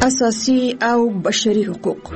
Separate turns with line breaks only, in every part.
اساسي او بشري حقوق.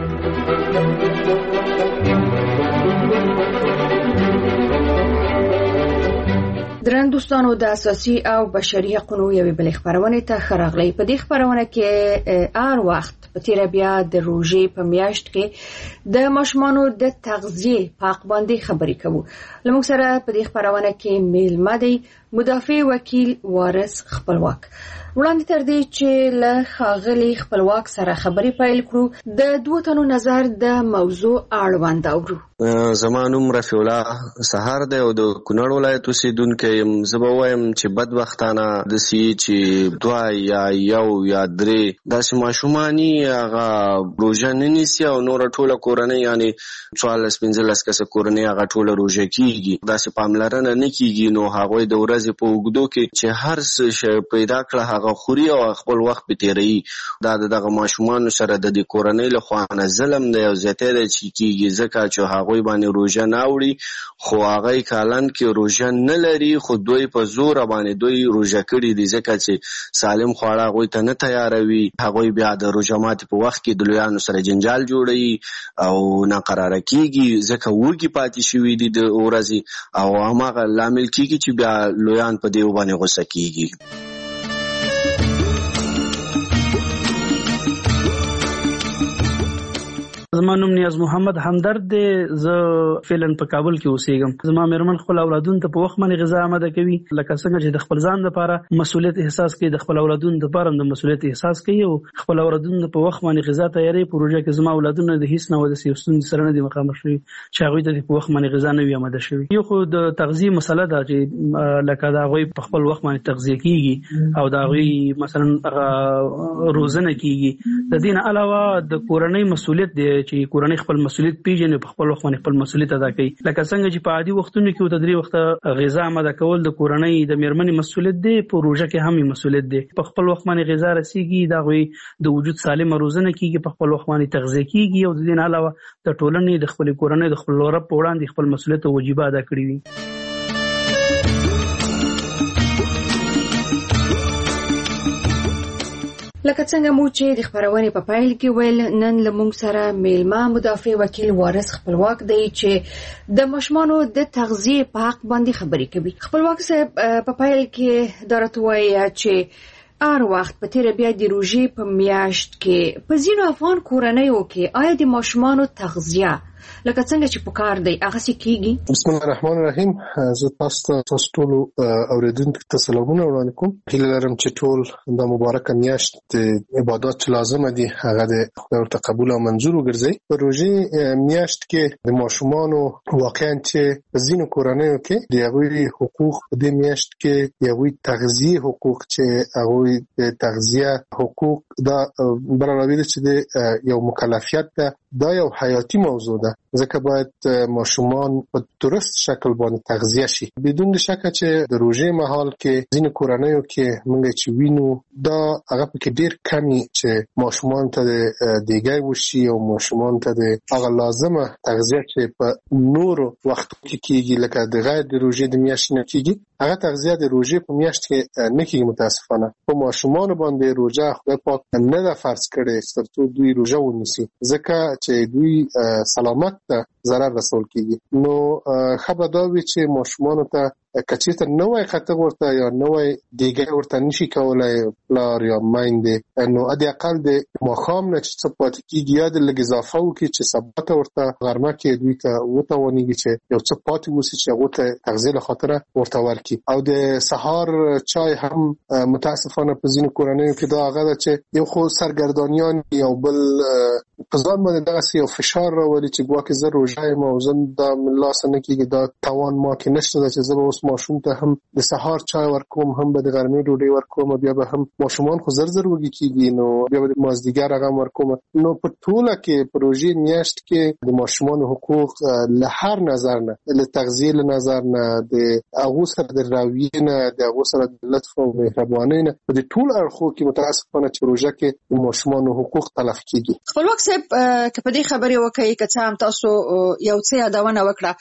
درنو دوستانو، د اساسي او بشري حقوقو یوې بلې خبرونه ته ښه راغلی. په دې خبرونه کې هر وخت په تیر بیا د روژې په میاشت کې د ماشومانو د تغذیه په حق باندې خبرې کوو. لمونږ سره په دې خبرونه کې میلمه دی مدافع وکیل وارث خپلواک. وړاندې تر دې چې له ښاغلي خپلواک سره خبرې پیل کړو، د دوه تنو نظر د موضوع اړوند اورو.
زما نوم رفیع الله سهار دی او د کونړ ولایت اوسیدونکی یم. زه به وایم چې بدبختانه داسې چې دوه یا یو یا درې داسې ماشوماني هغه روژه نه نیسي او نوره ټوله کورنۍ یعنې 14-15 کسه کورنۍ هغه ټوله روژه کېږي. داسې پاملرنه نه کېږي، نو هغوی د ورځې په اوږدو کې چې هر څه شی پیدا کړه هغه خوري او خپل وخت پې تېروي. دا د دغه ماشومانو سره د دې کورنۍ له خوا نه ظلم دی او زیاتی دی چې کېږي، ځکه چې هغوی باندې روژه نه وړي خو هغوی کالن کې روژه نه لري، خو دوی په زوره باندې دوی روژه کړي دي، ځکه چې سالم خواړه هغوی ته نه تیاروي. هغوی بیا د روژه ماتي په وخت کې د لویانو سره جنجال جوړوي او ناقراره کېږي، ځکه وږي پاتې شوي دي د ورځې او هماغه لامل کېږي چې بیا لویان په دې باندې غوسه کېږي.
زما نوم نیاز محمد همدرد دی. زه فعلا په کابل کې اوسېږم. زما مېرمن خپل اولادونو ته په وخت باندې غذا آماده کوي، لکه څنګه چې د خپل ځان لپاره مسؤلیت احساس کوي، د خپل اولادونو لپاره د مسؤلیت احساس کوي او خپل اولادونو په وخت باندې غذا تیاری. پروژه کې زما اولادونو د هیڅ نه د سیاستونو سره نه دي مخامخ شوي چې هغوی ته په وخت باندې غذا نه وي آماده شوي. یو خو د تغذیه مسله ده چې لکه د هغوی په خپل وخت باندې تغذیه کېږي او د هغوی مثلا روزنه کېږي. د دې نه علاوه د کورنۍ مسؤلیت دی چې کورنۍ خپل مسؤلیت پیژني، په خپل وخت باندې خپل مسؤلیت ادا کوي. لکه څنګه چې په عادي وختونو کې د 3 وخته غذا آماده کول د کورنۍ د میرمنې مسؤلیت دی، په روژه کې هم مسؤلیت دی. په خپل وخت باندې غذا رسیږي، دا غوي د وجود سالمه روزنه کیږي، په خپل وخت باندې تغذیه کیږي او د دې علاوه د ټولنې د خپل کورنۍ د خپل رب په وړاندې خپل مسؤلیت او واجبات ادا کړی وي.
لکه څنګه مو چې د خبرونې په پیل کې ویل، نن لمونږ سره میلمه مدافع وکیل وارث خپلواک دی چې د ماشومانو د تغذیه په حق باندې خبرې کوي. خپلواک صاحب، په پیل کې دا راته وایي چې هر وخت په تیر بیا د روژې په میاشت کې په ځینو افغان کورنیو کې آیا د ماشومانو تغذیه لکه څنګه چې پکار دی هغه څه کیږي؟
بسم الله الرحمن الرحیم. زه تاسو ټول اوریدونکو ته سلامونه وړاندې کوم. هیله لرم چې ټول د مبارکه میاشت د عبادت چې لازمه دي هغه د خدای ورته قبول او منظور وګرځي. په روژې میاشت کې د ماشومانو واقعا چې په ځینو کورنیو کې د هغوی حقوق په دې میاشت کې د هغوی تغذیه حقوق چې هغوی د تغذیه حقوق دا برابروي چې د یو مکلفیت ده، دا یو حیاتي موضوع ده، ځکه باید ماشومان په درست شکل باندې تغذیه شي. بدون شک چې د روژې مهال کې ځینې کورنیو کې موږ چې وینو دا هغه پکې ډیر کمی چې ماشومان ته د دیګای وشي او ماشومان ته د هغه لازمه تغذیه چې په نورو وختو کې کېږي لکه د غیر د روژې د میاشتې نه کېږي، هغه تغذیه د روژې په میاشت کې نه کېږي. متاسفانه په ماشومان باندې روژه خدای پاک نه ده فرض کړې ترڅو دوی روژه ونیسي، ځکه چې دوی سلامت ته ضرر رسول کېږي. نو خبر دا وي چې ماشومانو ته کچېته نوې خطر ورته یا نوې دیګه ورته نشي کولای پلار یا میندې، نو ادي اقل د ماښام نه چې څه پاتې کېږي یا د لږ اضافه وکړي چې سبا ته ورته غرمه کې دوی ته وتوانېږي چې یو څه پاتې وسي چې هغو ته تغذیه له خاطره ورته ورکړي. او د سهار چای هم متاسفانه په ځینو کورنیو کې دا هغه ده چې یو خو سرګردانیان یو بل په ځان باندې دغسې یو فشار راولي چې ګواکې زه روژه یم او زه دا من لاسه نه کېږي، دا توان ما کې نشته ده چې زه به اوس ماشوم ته هم د سهار چای ورکوم، هم به د غرمې ډوډۍ ورکوم، بیا به هم ماشومان خو زر وږي کېږي، نو بیا به د مازدیګر هغه هم ورکوم. نو په ټوله کې په روژې میاشت کې د ماشومانو حقوق له هر نظر نه، له تغذیې له نظر نه، د هغو سره د رویې نه، د هغو سره د لطف او مهربانۍ نه، په دې ټول اړخو کې متاسفانه چې روژه کې د ماشومانو حقوق تلف کېږي.
خپلواک صاحب، که په دې خبرې وکړئ که څه هم تاسو یو څه یادونه وکړه،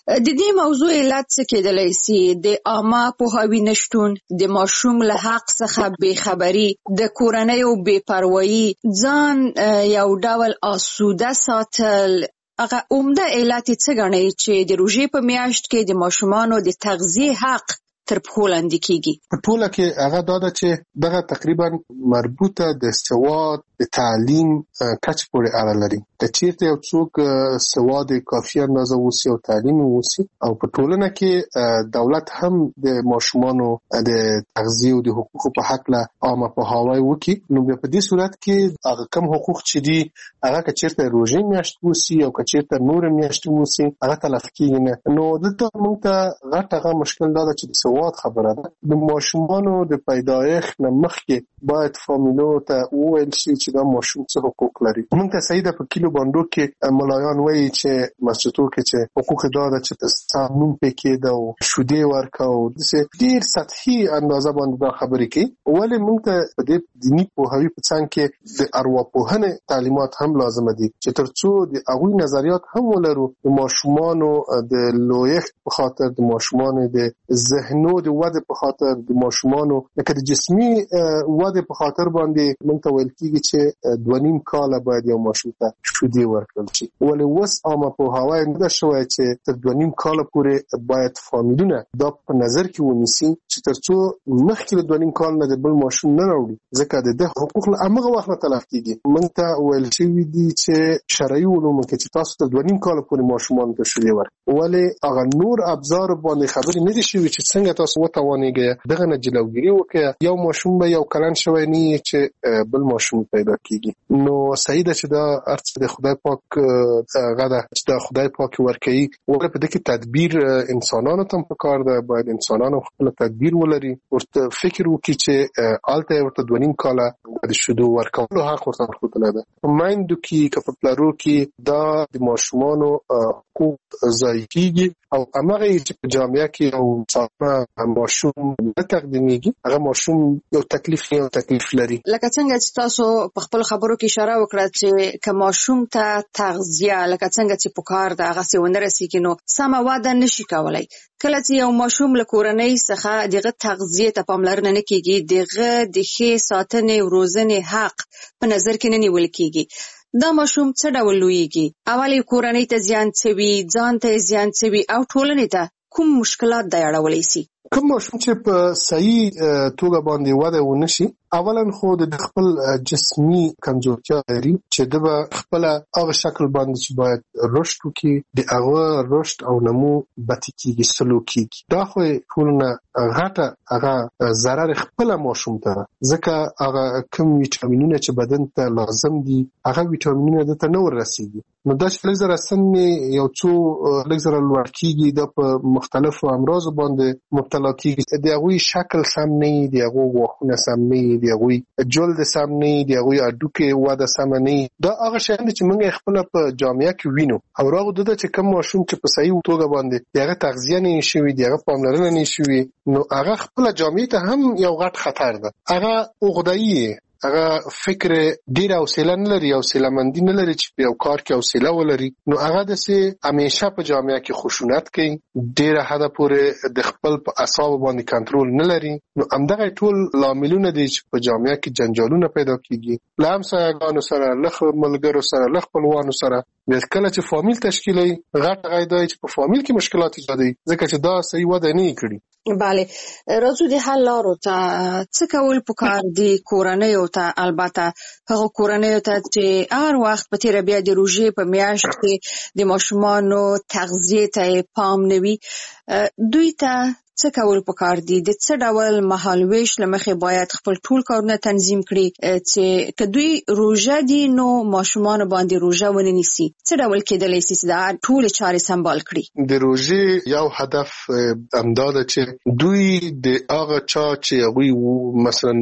د دې موضوع علت څه کېدلی سي؟ د عامه پوهاوي نشتون، د ماشوم له حق څخه بې خبري، د کورنیو بې پروایي، ځان یو ډول آسوده ساتل. هغه عمده علت څه ګڼئ چې د روژې په میاشت کې د ماشومانو د تغذیې حق تر پښو لاندې کیږي؟
په ټوله کې هغه دا ده چې دغه تقریبا مربوطه د سواد د تعلیم کچ پورې اړه لري. که چیرته یو څوک سواد کافي اندازه وسی او تعلیم وسی او په ټولنه کې دولت هم د ماشومانو د تغذیه او د حقوقو په حق له عامه پوهاوی وکړي، نو په دې صورت کې هغه کم حقوق چې دي هغه که چیرته روژې میاشت وسی او که چیرته نور میاشت وسی هغه تلف کیږي نه. نو دلته موږ ته غټ هغه مشکل دا ده چې د سواد خبره ده. د ماشومانو د پیدایښت نه مخکې باید فامیلو ته وویل شي چې دا ماشوم څه حقوق لري. موږ ته صحیح ده په کیلو باندو کې ملایان وایي چې مسجدو کې چې حقوق دا ده چې سامون پکې ده او شودې ورکاو، داسې ډېر سطحي اندازه باندې دا خبرې کوي. ولې موږ ته په دې دیني پوهاوي په څنګ کې د ارواپوهنې تعلیمات هم لازمه دي چې ترڅو د هغوی نظریات هم ولرو، د ماشومانو د لویښت په خاطر، د ماشومانو د ذهنو د وده په خاطر، د ماشومانو لکه د جسمي وده په خاطر باندې موږ ته ویل کېږي چې 2.5 کاله باید یو ماشوم ته شودې ورکړل شي. ولې اوس عامه پوهاوی نه ده شوی چې تر 2.5 کاله پورې باید فامیلونه دا په نظر کې ونیسي چې ترڅو مخکې له 2.5 کال نه د بل ماشوم نه راوړي، ځکه د ده حقوق له همغه وخت نه تلف کېږي. موږ ته ویل شوي دي چې شرعي علومو کې چې تاسو تر 2.5 کاله پورې ماشومانو ته شودې ورکړئ. ولې هغه نور ابزار باندې خبرې نه دي شوي چې څنګه تاسو وتوانېږئ دغه نه جلوګیري وکړئ. یو ماشوم به یو کلن شوی نه چې بل ماشوم پیدا کېږي. نو صحیح ده چې دا ارڅ د خدای پاک غدا چې دا خدای پاک ورکوي، ولې په دې کې تدبیر انسانانو ته پکار ده. باید انسانانو خپل تدبیر ولري، ورته فکر وکړي چې آلته ورته 2.5 کاله د شودو ورکولو حق ورته ورکړل ده. په مایندو کې که په پلارو کې دا د ماشومانو حقوق ضایع کیږي او هغه چې په جامعه کې یو څاپه ماشوم نه تقدیمیږي، هغه ماشوم یو تکلیف لري.
لکه څنګه چې تاسو په خپل خبرو کې اشاره وکړه چې که ماشوم ته تغذیه لکه څنګه چې پکار ده هغه څه ونه رسیږي نو سمه وده نشي کولای. کله چې یو ماشوم له کورنۍ څخه دغه تغذیه ته پاملرنه نه کیږي، دغه د ښې ساتنې او روزنې حق په نظر کې نه نیول کیږي، دا ماشوم څه ډول لویږي؟ اولې کورنۍ ته زیان څوي، ځان ته زیان څوي او ټولنې ته کوم مشکلات د اړولای شي؟
کوم ماشوم چې په صحیح توګه باندې وده ونشي، اولا خو د خپل جسمي کمزورتیا لري چې د خپل هغه شکل باندې چې باید رشد وکړي، د هغه رشد او نمو بطی کېږي، سلو کېږي. دا خو ټولنه غټه هغه ضرر خپل ماشوم ته، ځکه هغه کوم ویټامینونه چې بدن ته لازم دي هغه ویټامینونه دته نه ورسیږي. نو دا چې لږ زره سن یو څو لږ زره لوړ کېږي، دا په مختلفو امراضو باندې مبتلا کېږي. د هغوی شکل سم نه وي، د هغوی غاښونه سم نه وي، د هغوی جلد سم نه وي، د هغوی هډوکې وده سمه نه وي. دا هغه شیان دي چې موږ خپله په جامعه کې وینو. او راغو ده چې کوم ماشوم چې په صحیح توګه باندې د هغه تغذیه نه شوي، د هغه پاملرنه نه شوي، نو هغه خپله جامعې ته هم یو غټ خطر ده. هغه عقده‌ای، هغه فکر ډیر حوصله نه لري، حوصله مندي نه لري چې په یو کار کې حوصله ولري. نو هغه داسې همیشه په جامعه کې خشونت کوي، ډیره حده پورې د خپل په اعصابو باندې کنټرول نه لري. نو همدغه ټول لاملونه دي چې په جامعه کې جنجالونه پیدا کیږي، له همسایه‌ګانو سره، له ملګرو سره، له خپلوانو سره. کله چې فامیل تشکیلوي، غټ غیدای چې په فامیل کې مشکلات ایجادوي، ځکه چې دا صحیح وده نه کړي.
بله، راځو د حل لارو ته. څه کول پکار دي کورنیو ته؟ البته هغه کورنیو ته چې هر وخت په تیره بیا د روژې په میاشت کې د ماشومانو تغذیې ته پام نه وي، دوی ته څه کول پکار دي؟ د څه ډول مهالویش له مخې باید خپل ټول کارونه تنظیم کړي چې که دوی روژه دي نو ماشومانو باندې روژه ونه نیسي؟ څه ډول کېدلی شي چې دا ټولې چارې سمبال کړي؟
د روژې یو هدف همدا ده چې دوی د هغه چا چې هغوی مثلا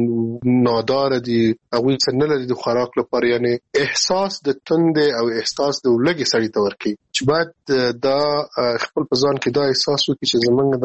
نادار دي، هغوی څه نه لري د خوراک لپاره، یعنی احساس د تندې او احساس د لږې سړي ته ورکوي، چې باید دا خپل په ځان کې دا احساس وکړي چې زمونږ دا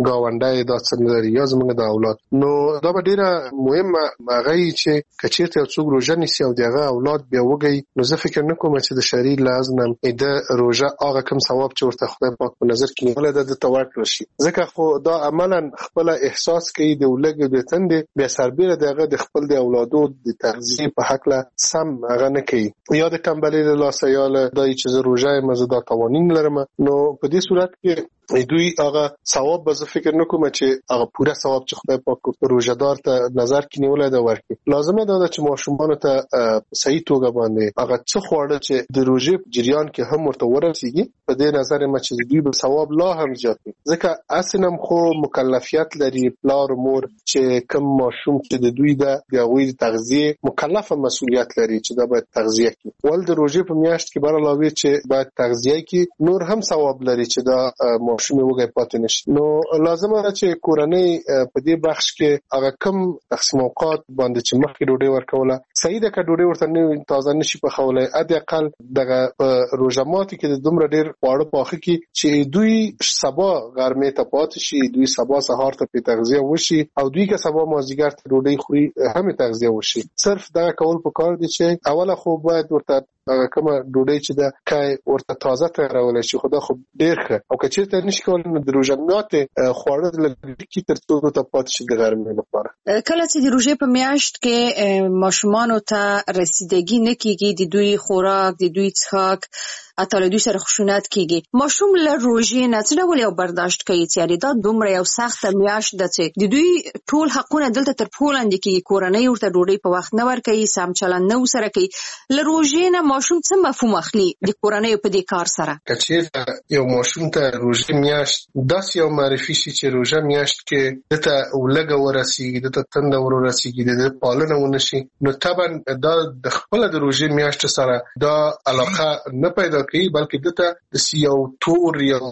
گاونډي دا څنګه لري یا زمونږ د اولاد. نو دا به ډیره مهمه هغه چې کچېرته یو څوک روزه نیسي او دغه اولاد بیا وږي، نو زه فکر نه کوم چې د شرعي لحاظ نه د روزه هغه کم ثواب چې ورته خدای پاک په نظر کې نیولې ده د توکل شي، ځکه خو دا عملاً خپل احساس کوي د ولګ د تندې بیا سربېره دغه د خپل د اولادو د تغذیه په حق له سم هغه نه کوي، یا د ټمبلې له لاسه یا له دای چې زه روزه مزدا قوانین لرم. نو په دې صورت کې دوی هغه ثواب به زه فکر نه کوم چې هغه پوره ثواب چې خدای پاک روزدار ته نظر کې نیولای دا ورکړي. لازمه ده چې ماشومان ته صحیح توګه باندې هغه څه خواړه چې د روزې جریان کې هم ورته ورسیږي، په دې نظر ما چې دوی به ثواب لا هم زیات وي، ځکه اصلا خو مکلفیت لري پلار مور چې کوم ماشوم چې د دوی د غوي تغذیه مکلفه مسؤلیت لري چې دا باید تغذیه کړي. ول د روزې په میاشت کې بار علاوه چې باید تغذیه کړي نور هم ثواب لري چې دا ماشوم وګړي پاتې نشي. نو لازمه ده چې کورنۍ په دې بخش کې هغه کم تقسیم اوقات باندې چې مخکې ډوډۍ ورکوله صحیح ده، که ډوډۍ ورته نه تازه نشي پخولای ادي اقل دغه روزه ماتي کې د دومره ډیر خواړه پاخه کی چې دوی سبا غرمې ته پاتې شي، دوی سبا سهار ته په تغذیه وشي او دوی که سبا مازیګر ته ډوډۍ خوري هم تغذیه وشي. صرف دا کول پکار دي چې اوله خو باید ورته هغه کومه ډوډۍ چې دا کای ورته تازه تیارول شي، خدا خو ډیر ښه، او که چیرته نشي کولای نو د روزه ماتي خواړه لږ تر څو ته پاتې شي د غرمې لپاره.
کله چې د روزې په میاشت کې ماشومان ته رسیدګي نه کیږي، د دوی خوراک د دوی څښاک اته له دوی سره خشونت کیږي، ماشوم له روزې نه څه ډول یو برداشت کوي چې دا دومره یو سخت میاشت ده چې د دوی ټول حقونه دلته تر پښو لاندې کیږي، کورنۍ ورته ډوډۍ په وخت نه ورکوي، سم چلند نه وسره کوي، له روزې نه ماشوم څه مفهوم اخلي د کورنۍ په دې کار سره؟
کچې یو ماشوم ته روزې میاشت داس یو معرفي شي چې روزه میاشت کې دته ولګ ورسیږي، دته تند ورسیږي، د پالنه ونشي، نو طبعا دا د خپل د روزې میاشت سره دا علاقه نه پیدا کوي، بلکې دته د یو تور یو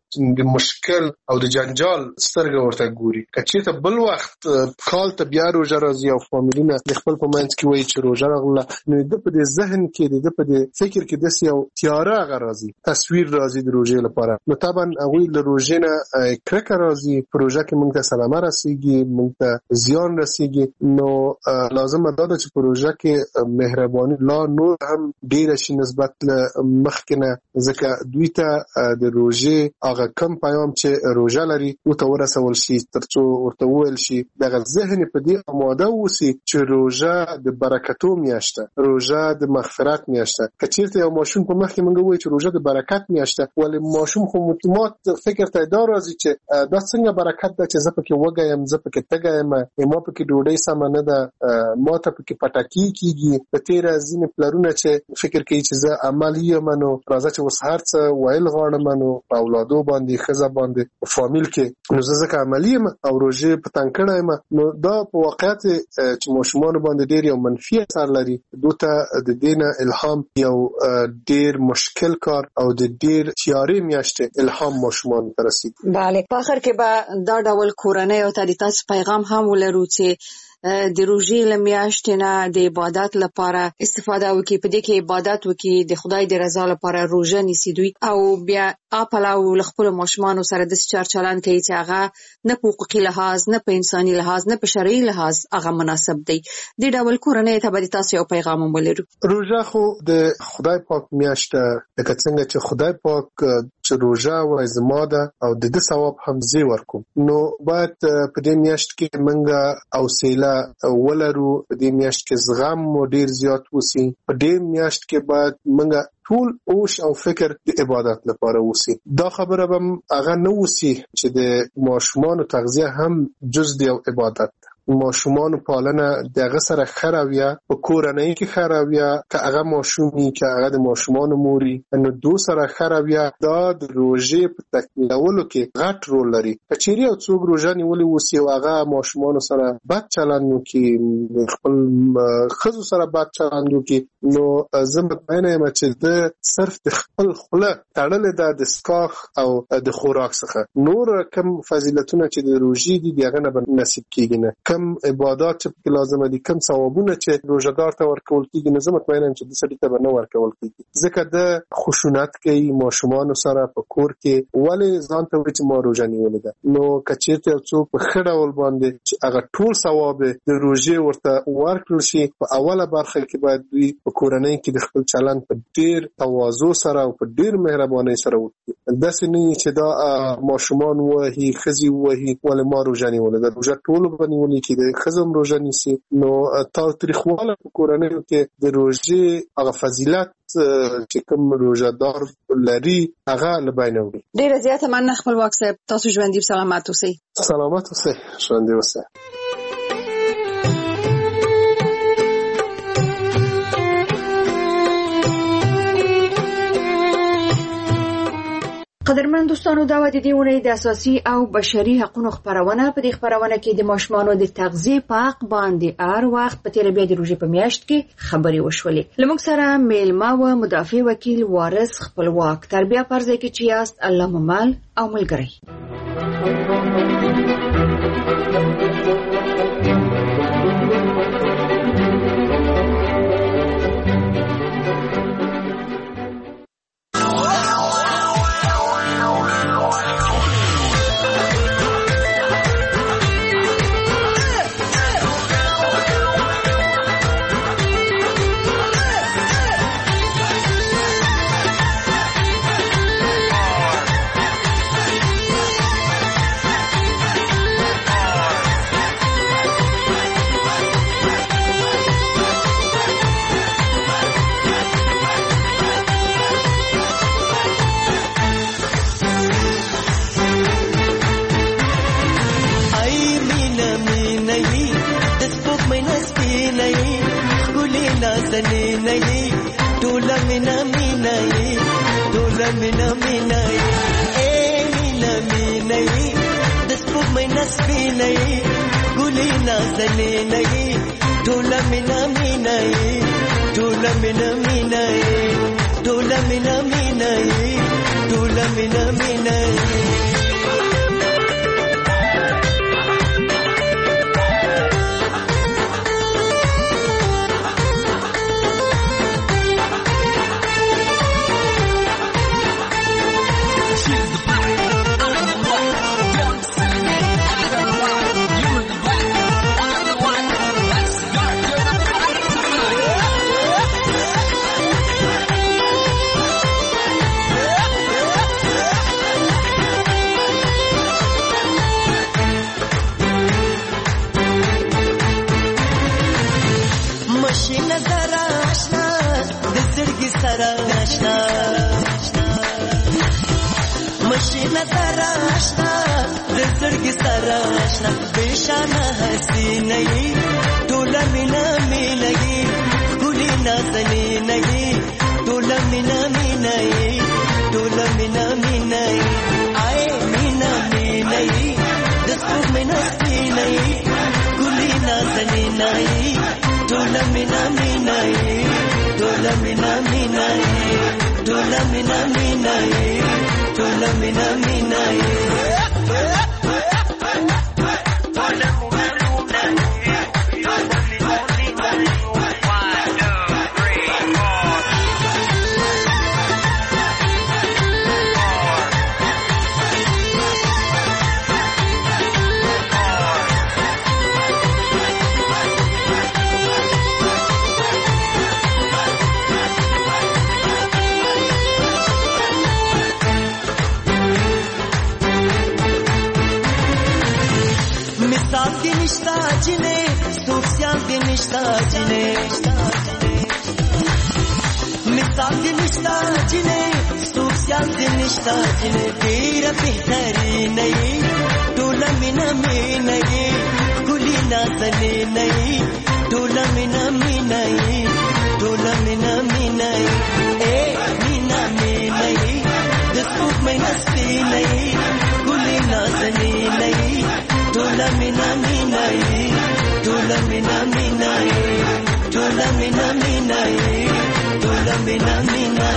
د مشکل او د جنجال سترګه ورته ګوري. کچې ته بل وخت کال ته بیا روزه راځي او فامیلونه د خپل په منځ کې وایي چې روزه راغله، نو د په دې ذهن کې د په دې فکر کې د یو تیاره غراځي، تصویر راځي د روزې لپاره، نو طبعا هغه له روزې نه کرکه راځي، پروژه کې موږ ته سلامه رسیږي، موږ ته زیان رسیږي. نو لازم ده چې پروژه کې مهرباني لا نور هم ډیر شي نسبت له مخکنه، ځکه دوی ته د روزې هغه کم پیغام چې روزه لري او ته ورسول شي ترڅو ورته ویل شي دغه ذهن په دې آماده وسی چې روزه د برکتو میاشته، روزه د مغفرت میاشته. کچیرته یو ماشوم په مخ کې مونږ وایو چې روزه د برکت میاشته، ولی ماشوم خو متمات فکر ته دا راځي چې دا څنګه برکت ده چې زه پکې وګایم، زه پکې تګایم، ما پکې ډوډۍ سم نه ده، ما ته پکې پټاکی کیږي. په تیر ځین پلرونه چې فکر کوي چې زه عملی منو راځه چې وس هر څه ویل غواړم منو اولادو باندې خزه باندې فامیل کې، نو زه ځکه عملی او روزه په تنکړه نو دا په واقعیت چې ماشومان باندې ډیر یو منفي اثر لري. دوته د دینه الهام یو ډیر مشکل کار او د ډیر تیاری میاشته الهام ماشومان ته رسیدي.
بله، په اخر کې به دا ډول کورنۍ او تاسو پیغام هم ولرو چې د روزې لمیاشت نه د عبادت لپاره استفاده وکړي، په دې کې عبادت وکړي، د خدای د رضا لپاره روزه نیسي دوی، او بیا خپل او خپل ماشومان سره د چار چلند کوي چې هغه نه په حقوقي لحاظ، نه په انساني لحاظ، نه په شرعي لحاظ هغه مناسب دی. د ډول کورنۍ ته به تاسو یو پیغام ولرو.
روزه خو د خدای پاک میاشت ده، لکه څنګه چې خدای پاک چې روزه وای زما ده او د دې ثواب هم زی ورکوم، نو باید په دې میاشت کې منګه او سیلا ولرو، په دې میاشت کې زغم مو ډیر زیات وسی، په دې میاشت کې باید منګه ټول اوش او فکر د عبادت لپاره وسی. دا خبره به هغه نه وسی چې د ماشومان تغذیه هم جز دی او عبادت. ماشومان پالنه دغه سره خراویا په کورنۍ کې خراویا، که هغه ماشومی که هغه د ماشومان موري نو دو سره خراویا، دا د روزې په تکمیلولو کې غټ رول لري. کچېری او څوک روزه نیولې وسی او هغه ماشومان سره بد چلند وکي، خپل خزو سره بد چلند وکي، نو زه مطمئنه یم چې د صرف د خپل خوله تړلې ده د سکاخ او د خوراک څخه. نور کم فضیلتونه چې د روژې دي دغه نه نصیب کیږي نه، کم عبادت چې لازم دي، کم ثوابونه چې روژهدار ته ورکول کیږي نه، زه مطمئنه یم چې د سړي ته به نه ورکول کیږي، ځکه د خشونت کوي ماشومان سره په کور کې، ولې ځان ته وایي چې ما روژه نیولې ده. نو کچېرته یو څوک په ښه ډول باندې چې هغه ټول ثواب د روژې ورته ورکړل شي، په اوله برخه کې باید دوی په کورنۍ کې د خپل چلند په ډېر تواضع سره او په ډېر مهربانۍ سره وکړي. داسې نه چې دا ماشومان وهي، ښځې وهي ولې ما روژه نیولې ده. روژه ټولو به نیولې کېدای، ښځه هم روژه نیسي. نو تاوتریخواله په کورنیو کې د روژې هغه فضیلت چې کوم روژهدار لري هغه له بینه وړي.
ډېره زیاته مننه خپلواک صاحب، تاسو ژوندي سلامت اوسئ.
سلامت اوسئ، ژوندي اوسئ.
قدرمن دوستانو، دا و د دې اونۍ د اساسي او بشري حقوقو خبرونه. په دې خبرونه کې د ماشومانو د تغذیه په حق باندې هر وخت په تیر بیا د روژې په میاشت کې خبري وشولې. لمونږ سره میلمه و مدافع وکیل وارث خپلواک تربیه پرځای کې چې یاست، الله ممل او ملګری.
Tola mina mina ټول مینا مینا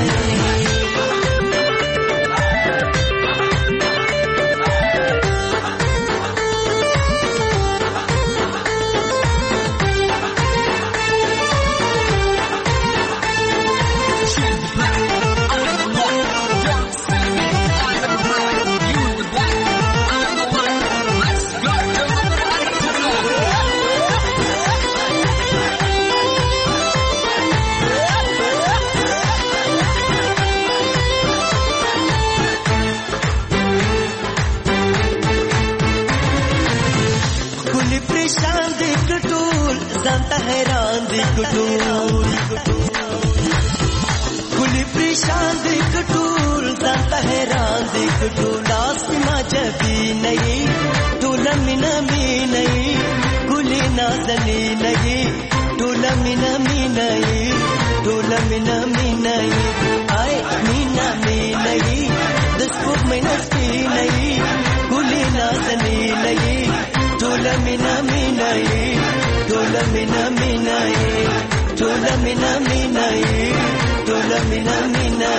ځانته حیران دي ګټول کلی پریشان دي ګټول ځانته حیران دي ګټول اسما جبي نه ټول مینا مینا کلی نازني نه ټول مینا مینا ټول مینا مینا آی مینا مینا د سپوږ مینا سپینه کلی نازني نه ټول مینا مینا Tola mina mina tola mina mina tola mina mina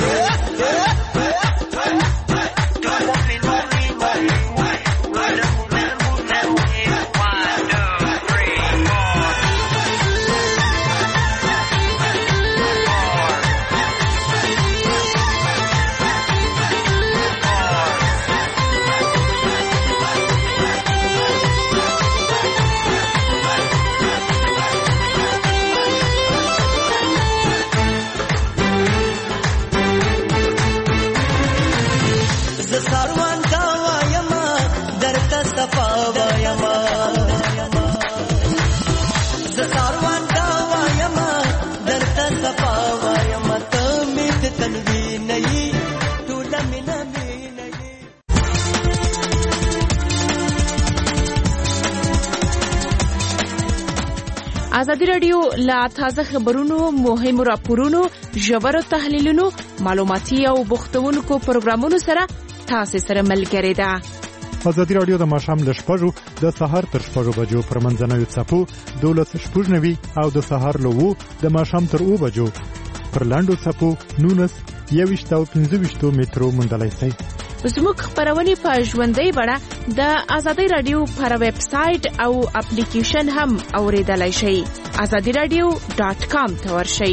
ازادي رادیو لا تازه خبرونو مهمو راپورونو ژورو تحلیلونو معلوماتي او بوختونکو پروګرامونو سره تاسو سره ملګری ده.
ازادي رادیو د ماښام ل 6:00 د سهار تر 6:00 بجو پر منځنوي څپو 12:90 او د سهار له 2 د ماښام تر 2 بجو پر لاندو څپو 19:25 مترو مندلای شي.
زموږ خبرونه په ژوندۍ بڼه د ازادي رادیو پر ویب سټ او اپلیکیشن هم اوریدلای شئ. azadiradio.com ته ورشئ.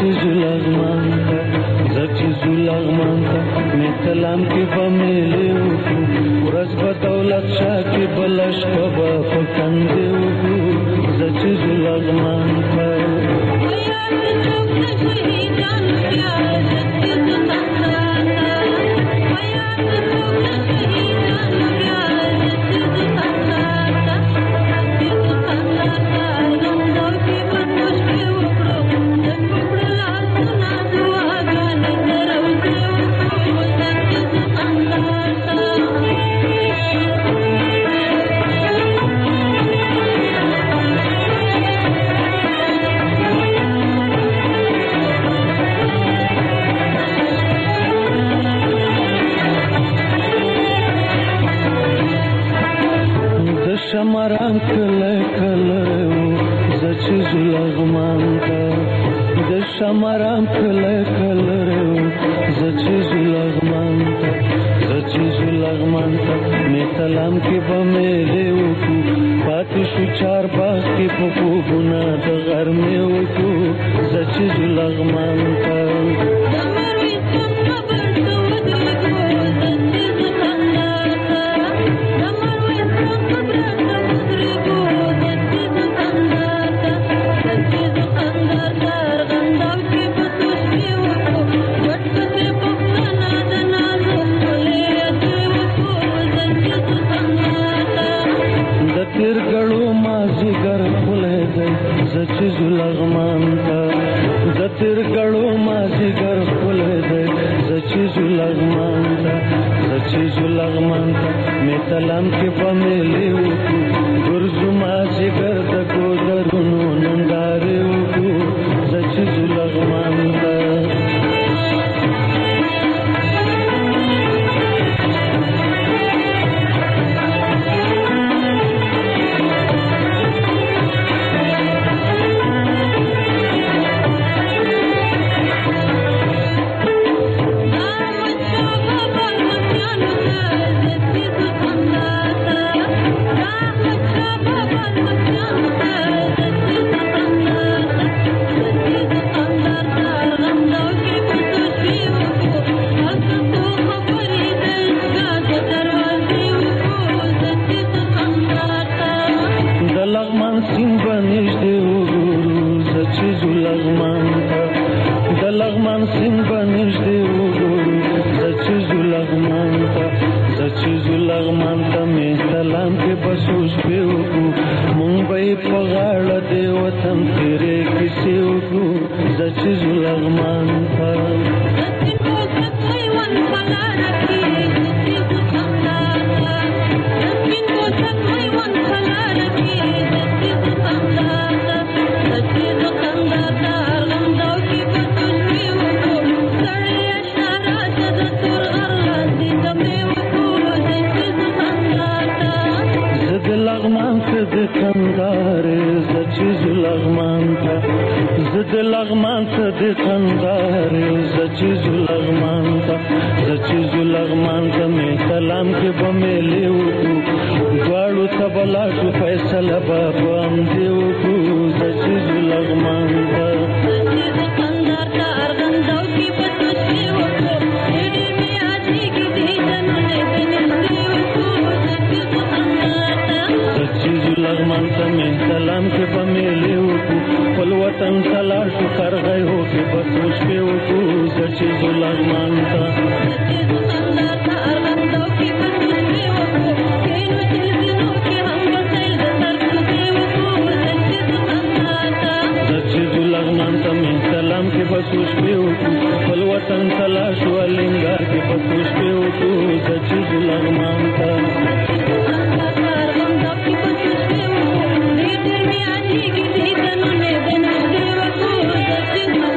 Thank you.